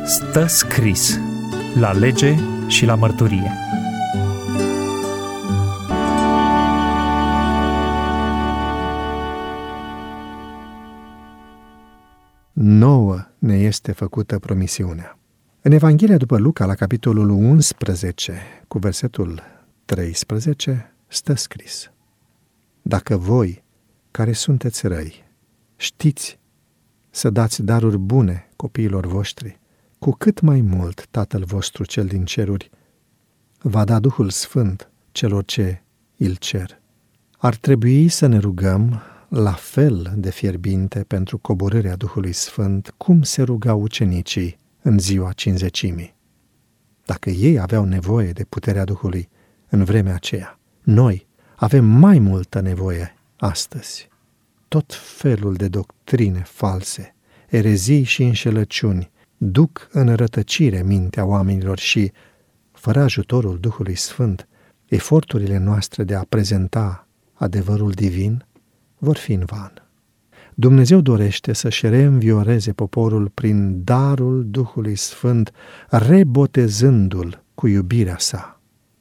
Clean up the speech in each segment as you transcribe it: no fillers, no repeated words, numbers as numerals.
Stă scris la lege și la mărturie. Nouă ne este făcută promisiunea. În Evanghelia după Luca, la capitolul 11, cu versetul 13, stă scris: Dacă voi, care sunteți răi, știți să dați daruri bune copiilor voștri, cu cât mai mult Tatăl vostru cel din ceruri va da Duhul Sfânt celor ce îl cer. Ar trebui să ne rugăm la fel de fierbinte pentru coborârea Duhului Sfânt, cum se rugau ucenicii în ziua Cincizecimii. Dacă ei aveau nevoie de puterea Duhului în vremea aceea, noi avem mai multă nevoie astăzi. Tot felul de doctrine false, erezii și înșelăciuni duc în rătăcire mintea oamenilor și, fără ajutorul Duhului Sfânt, eforturile noastre de a prezenta adevărul divin vor fi în van. Dumnezeu dorește să-și reînvioreze poporul prin darul Duhului Sfânt, rebotezându-l cu iubirea sa.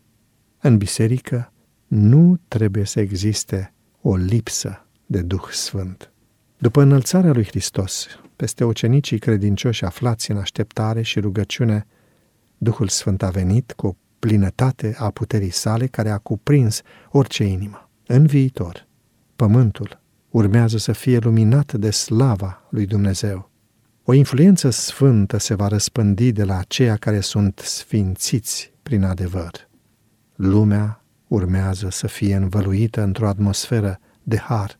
În biserică nu trebuie să existe o lipsă de Duh Sfânt. După înălțarea lui Hristos peste ucenicii credincioși aflați în așteptare și rugăciune, Duhul Sfânt a venit cu plinătate a puterii sale care a cuprins orice inimă. În viitor, pământul urmează să fie luminat de slava lui Dumnezeu. O influență sfântă se va răspândi de la aceia care sunt sfințiți prin adevăr. Lumea urmează să fie învăluită într-o atmosferă de har.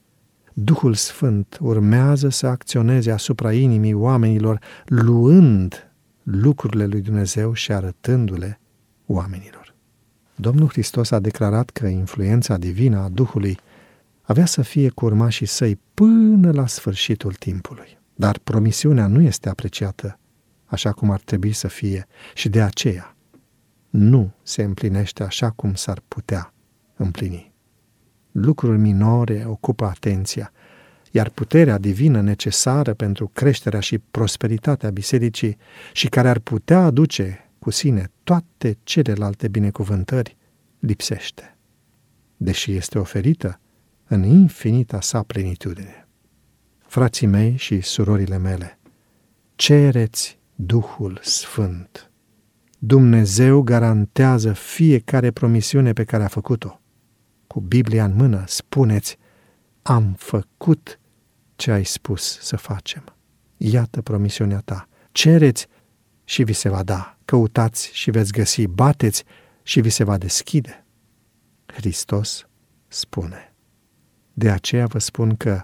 Duhul Sfânt urmează să acționeze asupra inimii oamenilor, luând lucrurile lui Dumnezeu și arătându-le oamenilor. Domnul Hristos a declarat că influența divină a Duhului avea să fie cu urmașii săi până la sfârșitul timpului. Dar promisiunea nu este apreciată așa cum ar trebui să fie și de aceea nu se împlinește așa cum s-ar putea împlini. Lucruri minore ocupă atenția, iar puterea divină necesară pentru creșterea și prosperitatea bisericii și care ar putea aduce cu sine toate celelalte binecuvântări lipsește, deși este oferită în infinita sa plenitudine. Frații mei și surorile mele, cereți Duhul Sfânt. Dumnezeu garantează fiecare promisiune pe care a făcut-o. Cu Biblia în mână spuneți: am făcut ce ai spus să facem. Iată promisiunea ta. Cereți și vi se va da. Căutați și veți găsi. Bateți și vi se va deschide. Hristos spune. De aceea vă spun că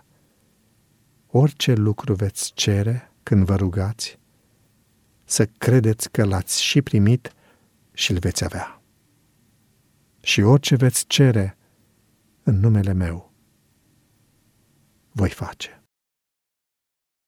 orice lucru veți cere când vă rugați, să credeți că l-ați și primit și îl veți avea. Și orice veți cere în numele meu, voi face.